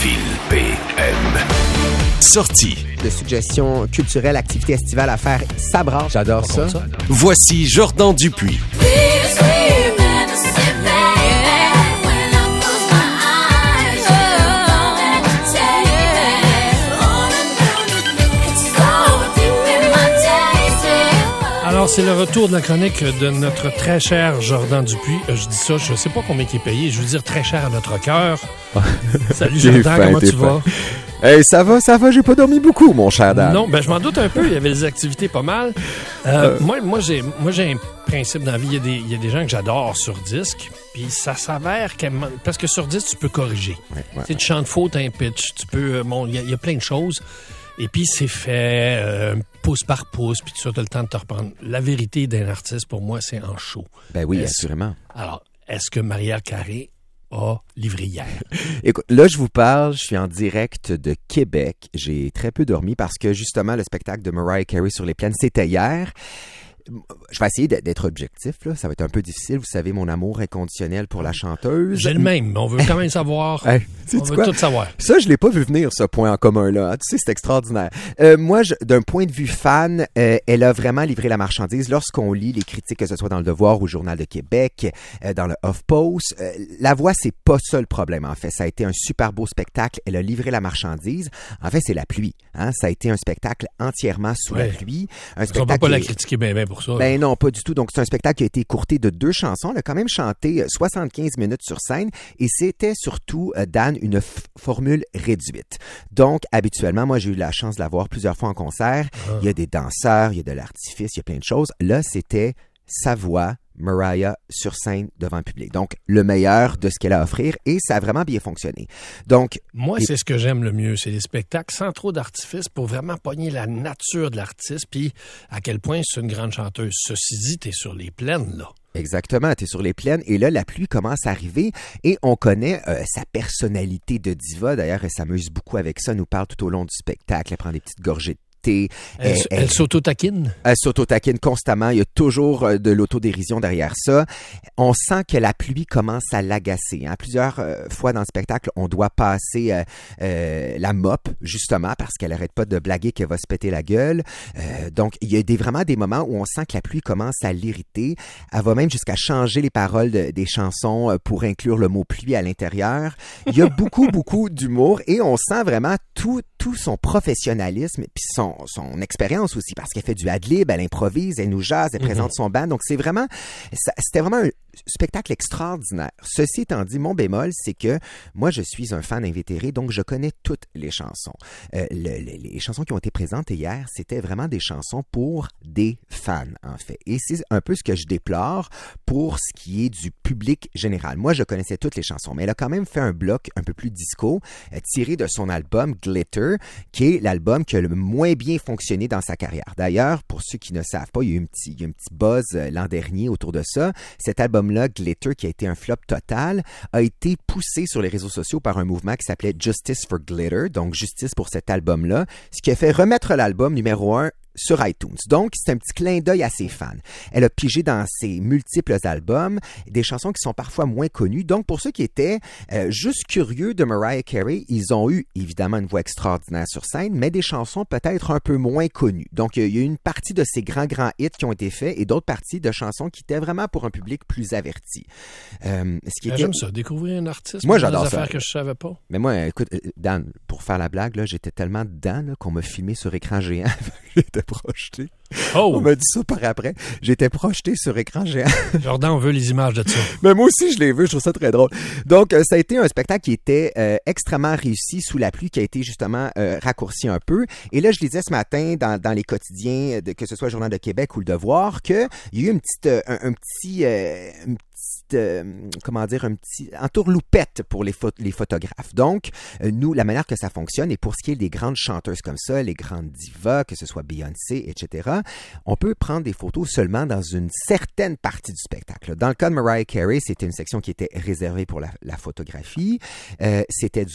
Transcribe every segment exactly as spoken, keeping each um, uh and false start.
Fil P M. Sortie. De suggestions culturelles, activités estivales à faire, ça brasse. J'adore ça. ça. Voici Jordan Dupuis. Alors, c'est le retour de la chronique de notre très cher Jordan Dupuis. Euh, je dis ça, je ne sais pas combien il est payé. Je veux dire très cher à notre cœur. Salut Jordan, fin, comment tu vas? Hey, ça va, ça va, j'ai pas dormi beaucoup, mon cher Dan. Non, ben je m'en doute un peu, il y avait des activités pas mal. Euh, euh... Moi, moi, j'ai, moi, j'ai un principe dans la vie, il y a des, il y a des gens que j'adore sur disque, puis ça s'avère qu'elle, parce que sur disque, tu peux corriger. Ouais, ouais, tu sais, tu chantes faux, t'as un pitch, tu peux, bon, il y, a, il y a plein de choses. Et puis, c'est fait euh, pouce par pouce, puis tu as le temps de te reprendre. La vérité d'un artiste, pour moi, c'est en show. Ben oui, est-ce, assurément. Alors, est-ce que Mariah Carey a livré hier? Écoute, là, je vous parle, je suis en direct de Québec. J'ai très peu dormi parce que, justement, le spectacle de Mariah Carey sur les plaines, c'était hier. Je vais essayer d'être objectif, là. Ça va être un peu difficile. Vous savez, mon amour inconditionnel pour la chanteuse. J'ai le même, mais on veut quand même savoir. Hey, on veut quoi? Tout savoir. Ça, je l'ai pas vu venir, ce point en commun-là. Tu sais, c'est extraordinaire. Euh, moi, je, d'un point de vue fan, euh, elle a vraiment livré la marchandise. Lorsqu'on lit les critiques, que ce soit dans Le Devoir ou le Journal de Québec, euh, dans le HuffPost, euh, la voix, c'est pas ça le problème, en fait. Ça a été un super beau spectacle. Elle a livré la marchandise. En fait, c'est la pluie. Hein? Ça a été un spectacle entièrement sous ouais. la pluie. Un spectacle on ne peut pas la critiquer bien, bien pour ça. Ben non, pas du tout. Donc, c'est un spectacle qui a été écourté de deux chansons. Elle a quand même chanté soixante-quinze minutes sur scène et c'était surtout, euh, Dan, une f- formule réduite. Donc, habituellement, moi, j'ai eu la chance de la voir plusieurs fois en concert. Ah. Il y a des danseurs, il y a de l'artifice, il y a plein de choses. Là, c'était sa voix, Mariah, sur scène devant le public. Donc, le meilleur de ce qu'elle a à offrir et ça a vraiment bien fonctionné. Donc, moi, les... c'est ce que j'aime le mieux, c'est les spectacles sans trop d'artifice pour vraiment pogner la nature de l'artiste puis à quel point c'est une grande chanteuse. Ceci dit, t'es sur les plaines, là. Exactement, tu es sur les plaines et là, la pluie commence à arriver et on connaît euh, sa personnalité de diva. D'ailleurs, elle s'amuse beaucoup avec ça, elle nous parle tout au long du spectacle, elle prend des petites gorgées de thé. Elle, elle, elle, elle s'auto-taquine? Elle s'auto-taquine constamment, il y a toujours de l'autodérision derrière ça. On sent que la pluie commence à l'agacer. Hein. Plusieurs euh, fois dans le spectacle, on doit passer euh, euh, la mop, justement, parce qu'elle n'arrête pas de blaguer qu'elle va se péter la gueule. Euh, donc, il y a des, vraiment des moments où on sent que la pluie commence à l'irriter. Elle va même jusqu'à changer les paroles de, des chansons pour inclure le mot pluie à l'intérieur. Il y a beaucoup, beaucoup d'humour et on sent vraiment tout, tout son professionnalisme puis son, son expérience aussi parce qu'elle fait du ad-lib, elle improvise, elle nous jase, elle mm-hmm. présente son band. Donc, c'est vraiment, ça, c'était vraiment un spectacle extraordinaire. Ceci étant dit, mon bémol, c'est que moi, je suis un fan invétéré, donc je connais toutes les chansons. Euh, le, le, les chansons qui ont été présentées hier, c'était vraiment des chansons pour des fans, en fait. Et c'est un peu ce que je déplore pour ce qui est du public général. Moi, je connaissais toutes les chansons, mais elle a quand même fait un bloc un peu plus disco, euh, tiré de son album Glitter, qui est l'album qui a le moins bien fonctionné dans sa carrière. D'ailleurs, pour ceux qui ne savent pas, il y a eu un petit, il y a eu un petit buzz euh, l'an dernier autour de ça. Cet album là, Glitter, qui a été un flop total, a été poussé sur les réseaux sociaux par un mouvement qui s'appelait Justice for Glitter, donc justice pour cet album-là, ce qui a fait remettre l'album numéro un sur iTunes. Donc, c'est un petit clin d'œil à ses fans. Elle a pigé dans ses multiples albums des chansons qui sont parfois moins connues. Donc, pour ceux qui étaient euh, juste curieux de Mariah Carey, ils ont eu évidemment une voix extraordinaire sur scène, mais des chansons peut-être un peu moins connues. Donc, il y a eu une partie de ces grands, grands hits qui ont été faits et d'autres parties de chansons qui étaient vraiment pour un public plus averti. Euh, ce qui était... J'aime ça, découvrir un artiste. Moi, j'adore des ça. affaires que je savais pas. Mais moi, écoute, Dan, pour faire la blague, là, j'étais tellement dedans là, qu'on m'a filmé sur écran géant. J'étais projeté. Oh. On m'a dit ça par après. J'étais projeté sur écran géant. Jordan, on veut les images de ça. Mais moi aussi, je l'ai vu. Je trouve ça très drôle. Donc, euh, ça a été un spectacle qui était euh, extrêmement réussi sous la pluie, qui a été justement euh, raccourci un peu. Et là, je lisais ce matin dans, dans les quotidiens, de, que ce soit le Journal de Québec ou le Devoir, qu'il y a eu une petite, euh, un, un petit... Euh, une Euh, comment dire, un petit entourloupette pour les, pho- les photographes. Donc, euh, nous, la manière que ça fonctionne, et pour ce qui est des grandes chanteuses comme ça, les grandes divas, que ce soit Beyoncé, et cetera, on peut prendre des photos seulement dans une certaine partie du spectacle. Dans le cas de Mariah Carey, c'était une section qui était réservée pour la, la photographie. Euh, c'était durant les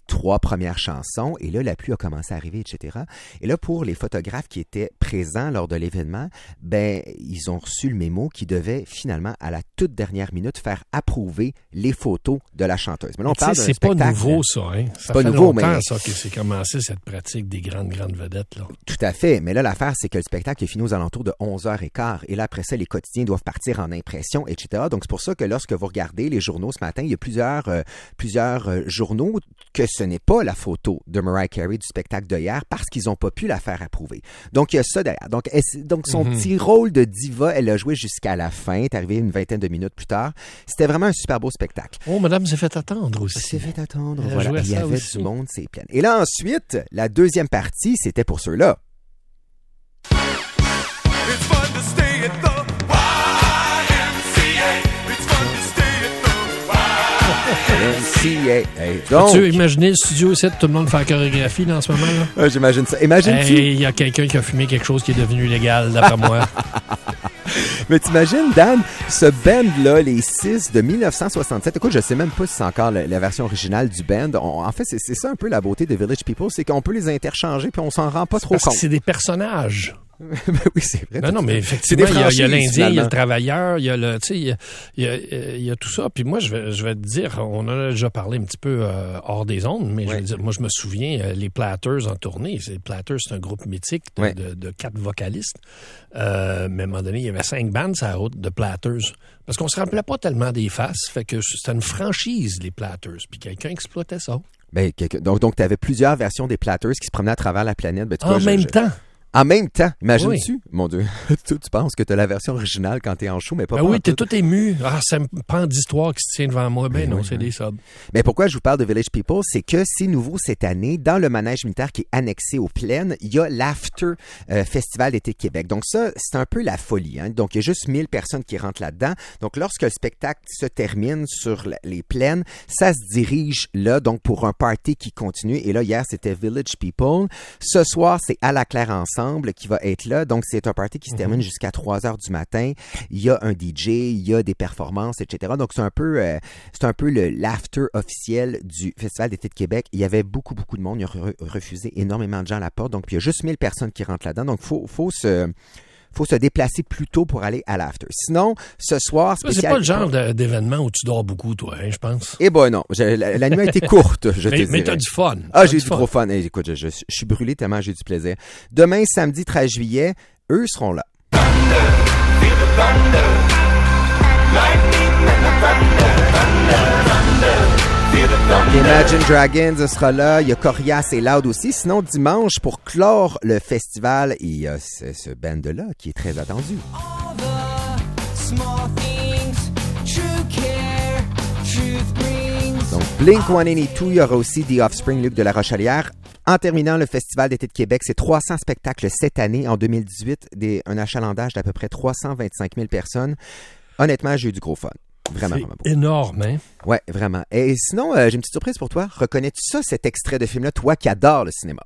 trois premières chansons, et là, la pluie a commencé à arriver, et cetera. Et là, pour les photographes qui étaient présents lors de l'événement, ben, ils ont reçu le mémo qui devait finalement, à la toute dernière minute, faire approuver les photos de la chanteuse. Mais là, on parle d'un c'est spectacle... pas nouveau, ça, hein? Ça c'est pas fait nouveau, longtemps, mais... ça, que c'est commencé, cette pratique des grandes, grandes vedettes, là. Tout à fait. Mais là, l'affaire, c'est que le spectacle est fini aux alentours de onze heures quinze. Et là, après ça, les quotidiens doivent partir en impression, et cetera. Donc, c'est pour ça que lorsque vous regardez les journaux ce matin, il y a plusieurs, euh, plusieurs euh, journaux que ce n'est pas la photo de Mariah Carey du spectacle de hier parce qu'ils n'ont pas pu la faire approuver. Donc, il y a ça derrière. Donc, elle, donc son mm-hmm. petit rôle de diva, elle a joué jusqu'à la fin. Elle est arrivée une vingtaine de minutes plus tard. C'était vraiment un super beau spectacle. Oh, madame s'est fait attendre aussi. s'est fait attendre, elle voilà. Il y avait aussi. Du monde, c'est plein. Et là, ensuite, la deuxième partie, c'était pour ceux-là. It's fun to stay at the Y M C A. It's fun to stay at the Y M C A. Hey, donc... Peux-tu imaginer le studio ici, tout le monde fait la chorégraphie là, en ce moment? Là? Ah, j'imagine ça. Imagine-tu... Il hey, y a quelqu'un qui a fumé quelque chose qui est devenu légal, d'après moi. Mais t'imagines, Dan, ce band-là, les six de dix-neuf cent soixante-sept, écoute, je sais même pas si c'est encore la, la version originale du band. On, en fait, c'est, c'est ça un peu la beauté de Village People, c'est qu'on peut les interchanger puis on s'en rend pas c'est trop compte. C'est des personnages. Ben oui, c'est vrai. Non, non, mais effectivement, il y, a, il y a l'Indien, il y a le travailleur, il y a le, tu sais, il y a, il y a, il y a tout ça. Puis moi, je vais, je vais te dire, on en a déjà parlé un petit peu euh, hors des ondes, mais ouais. je veux dire, moi, je me souviens, euh, les Platters en tournée. Les Platters, c'est un groupe mythique de, ouais. de, de quatre vocalistes. Euh, mais à un moment donné, il y avait cinq bandes sur la route de Platters. Parce qu'on se rappelait pas tellement des faces. Fait que c'était une franchise, les Platters. Puis quelqu'un exploitait ça. Ben, donc, donc tu avais plusieurs versions des Platters qui se promenaient à travers la planète. Ben, tu en vois, même je, je... temps. En même temps, imagines-tu? Oui. Mon Dieu, tu, tu penses que tu as la version originale quand tu es en show, mais pas ben pas oui, t'es tout. tout ému. Ah, c'est un pan d'histoire qui se tient devant moi. Ben, ben non, oui, c'est oui. des subs. Mais pourquoi je vous parle de Village People, c'est que c'est nouveau cette année. Dans le manège militaire qui est annexé aux plaines, il y a l'After euh, Festival d'été de Québec. Donc ça, c'est un peu la folie. Hein? Donc il y a juste mille personnes qui rentrent là-dedans. Donc lorsque le spectacle se termine sur les plaines, ça se dirige là, donc pour un party qui continue. Et là, hier, c'était Village People. Ce soir, c'est À la Claire Ensemble qui va être là. Donc, c'est un party qui se termine jusqu'à trois heures du matin. Il y a un D J, il y a des performances, et cetera. Donc, c'est un peu, euh, c'est un peu le, l'after officiel du Festival d'été de Québec. Il y avait beaucoup, beaucoup de monde. Il a re- refusé énormément de gens à la porte. Donc, puis il y a juste mille personnes qui rentrent là-dedans. Donc, il faut, faut se... faut se déplacer plus tôt pour aller à l'after. Sinon, ce soir... Spécial... C'est pas le genre de, d'événement où tu dors beaucoup, toi, hein, je pense. Eh ben non. Je, la, la nuit a été courte, je mais, te dis. Mais t'as du fun. Ah, t'as j'ai du du fun. gros fun. Hey, écoute, je, je, je suis brûlé tellement j'ai du plaisir. Demain, samedi treize juillet, eux seront là. Donc, Imagine Dragons sera là. Il y a Corias et Loud aussi. Sinon, dimanche, pour clore le festival, il y a ce, ce band-là qui est très attendu. Donc, Blink cent quatre-vingt-deux, il y aura aussi The Offspring, Luc de la Rochelière. En terminant, le Festival d'été de Québec, c'est trois cents spectacles cette année. En deux mille dix-huit, des, un achalandage d'à peu près trois cent vingt-cinq mille personnes. Honnêtement, j'ai eu du gros fun. Vraiment, c'est vraiment beau. Énorme, hein? Ouais, vraiment. Et sinon, euh, j'ai une petite surprise pour toi. Reconnais-tu ça, cet extrait de film-là, toi qui adores le cinéma?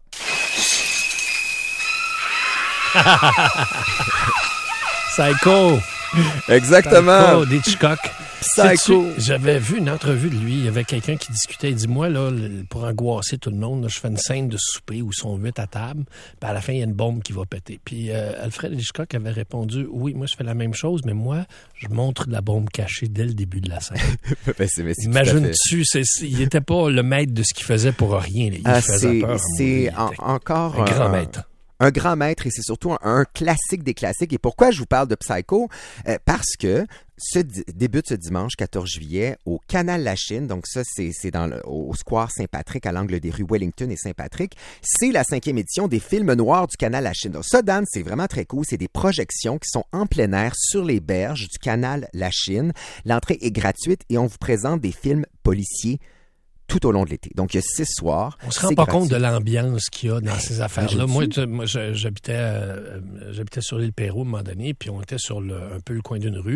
Psycho! Exactement! Psycho, d'Hitchcock. Psycho! J'avais vu une entrevue de lui. Il y avait quelqu'un qui discutait. Il dit, moi, là, pour angoisser tout le monde, là, je fais une scène de souper où ils sont huit à table. Puis à la fin, il y a une bombe qui va péter. Puis euh, Alfred Hitchcock avait répondu, oui, moi, je fais la même chose, mais moi, je montre de la bombe cachée dès le début de la scène. ben, c'est, c'est Imagine-tu, c'est, c'est, il n'était pas le maître de ce qu'il faisait pour rien. Là. Il ah, faisait c'est, peur. C'est en, encore un grand un, maître. Un grand maître, et c'est surtout un, un classique des classiques. Et pourquoi je vous parle de Psycho? Euh, parce que ce di- débute ce dimanche quatorze juillet au Canal Lachine. Donc ça, c'est, c'est dans le, au Square Saint-Patrick, à l'angle des rues Wellington et Saint-Patrick. C'est la cinquième édition des films noirs du Canal Lachine. Donc ça, Dan, c'est vraiment très cool. C'est des projections qui sont en plein air sur les berges du Canal Lachine. L'entrée est gratuite et on vous présente des films policiers tout au long de l'été. Donc, il y a six soirs. On se rend pas gratuit. Compte de l'ambiance qu'il y a dans ces affaires-là. Moi, tu, moi j'habitais, euh, j'habitais sur l'île Perrot à un moment donné, puis on était sur le, un peu le coin d'une rue.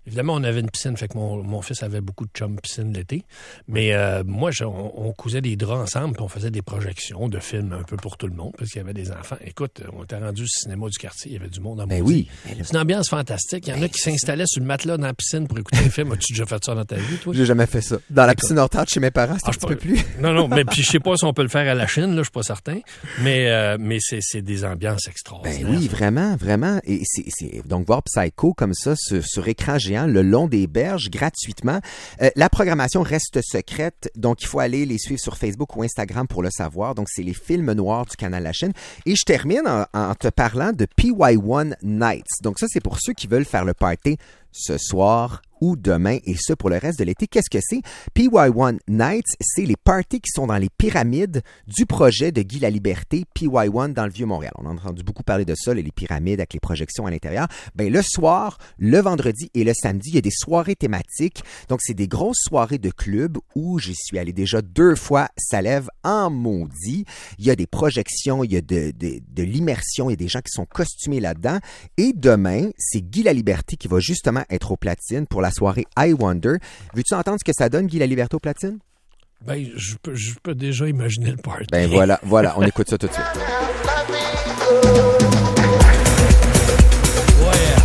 Évidemment, on avait une piscine, fait que mon, mon fils avait beaucoup de chums piscine l'été. Mais euh, moi, je, on, on cousait des draps ensemble, puis on faisait des projections de films un peu pour tout le monde, parce qu'il y avait des enfants. Écoute, on était rendu au cinéma du quartier, il y avait du monde en Ben maudit. oui. C'est une ambiance fantastique. Il y en a qui s'installaient sur le matelas dans la piscine pour écouter un film. As-tu déjà fait ça dans ta vie, toi? J'ai jamais fait ça. Dans la piscine hors table chez mes parents, c'est Ah, un je petit peux- peu plus. Non, non, mais puis je sais pas si on peut le faire à la Chine, là, je suis pas certain. Mais, euh, mais c'est, c'est des ambiances extraordinaires. Ben oui, vraiment, vraiment. Et c'est, c'est donc voir Psycho comme ça sur, sur écran géant le long des berges gratuitement. Euh, la programmation reste secrète, donc il faut aller les suivre sur Facebook ou Instagram pour le savoir. Donc c'est les films noirs du canal La Chaîne. Et je termine en, en te parlant de P Y one Nights. Donc ça c'est pour ceux qui veulent faire le party ce soir ou demain, et ce pour le reste de l'été. Qu'est-ce que c'est? P Y one Nights, c'est les parties qui sont dans les pyramides du projet de Guy Laliberté, P Y one dans le Vieux-Montréal. On a entendu beaucoup parler de ça, les pyramides avec les projections à l'intérieur. Ben, le soir, le vendredi et le samedi, il y a des soirées thématiques. Donc, c'est des grosses soirées de club où j'y suis allé déjà deux fois, ça lève en maudit. Il y a des projections, il y a de, de, de l'immersion, il y a des gens qui sont costumés là-dedans. Et demain, c'est Guy Laliberté qui va justement être au platine pour la soirée I Wonder. Veux-tu entendre ce que ça donne, Guy Laliberté au platine? Ben, je peux, je peux déjà imaginer le party. Ben voilà, voilà, on écoute ça tout de suite. Ouais.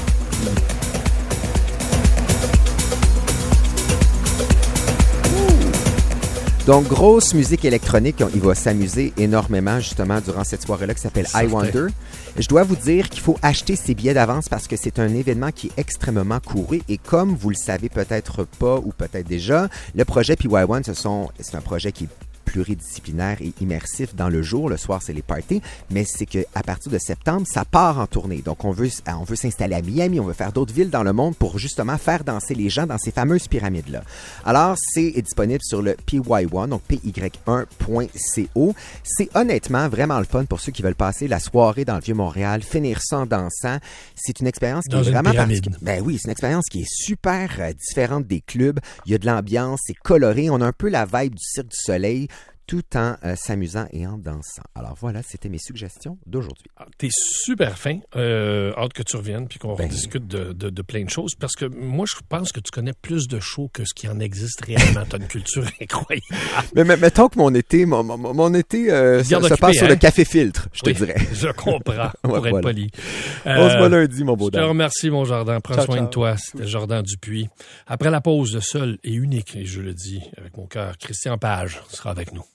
Donc, grosse musique électronique. Il va s'amuser énormément, justement, durant cette soirée-là qui s'appelle I Wonder. Je dois vous dire qu'il faut acheter ses billets d'avance parce que c'est un événement qui est extrêmement couru. Et comme vous le savez peut-être pas ou peut-être déjà, le projet P Y one, ce sont, c'est un projet qui est pluridisciplinaire et immersif dans le jour. Le soir, c'est les parties. Mais c'est qu'à partir de septembre, ça part en tournée. Donc, on veut, on veut s'installer à Miami, on veut faire d'autres villes dans le monde pour justement faire danser les gens dans ces fameuses pyramides-là. Alors, c'est disponible sur le P Y one, donc P Y one point co. C'est honnêtement vraiment le fun pour ceux qui veulent passer la soirée dans le Vieux-Montréal, finir ça en dansant. C'est une expérience qui Dans est une vraiment pyramide. particulière. Ben oui, c'est une expérience qui est super euh, différente des clubs. Il y a de l'ambiance, c'est coloré. On a un peu la vibe du Cirque du Soleil, tout en euh, s'amusant et en dansant. Alors voilà, c'était mes suggestions d'aujourd'hui. Ah, t'es super fin. Euh, hâte que tu reviennes puis qu'on Ben. rediscute de, de, de plein de choses. Parce que moi, je pense que tu connais plus de shows que ce qui en existe réellement. T'as une culture incroyable. Mais, mais mettons que mon été, mon, mon, mon été euh, se, Garde se occupé, passe sur hein? le café filtre, je te Oui, dirais. Je comprends, pour Ouais, être voilà. poli. On se voit Euh, lundi, mon beau Je te dame. remercie, mon Jordan. Prends Ciao, soin ciao. de toi. C'était Jordan Dupuis. Après la pause, le seul et unique, et je le dis avec mon cœur, Christian Page sera avec nous.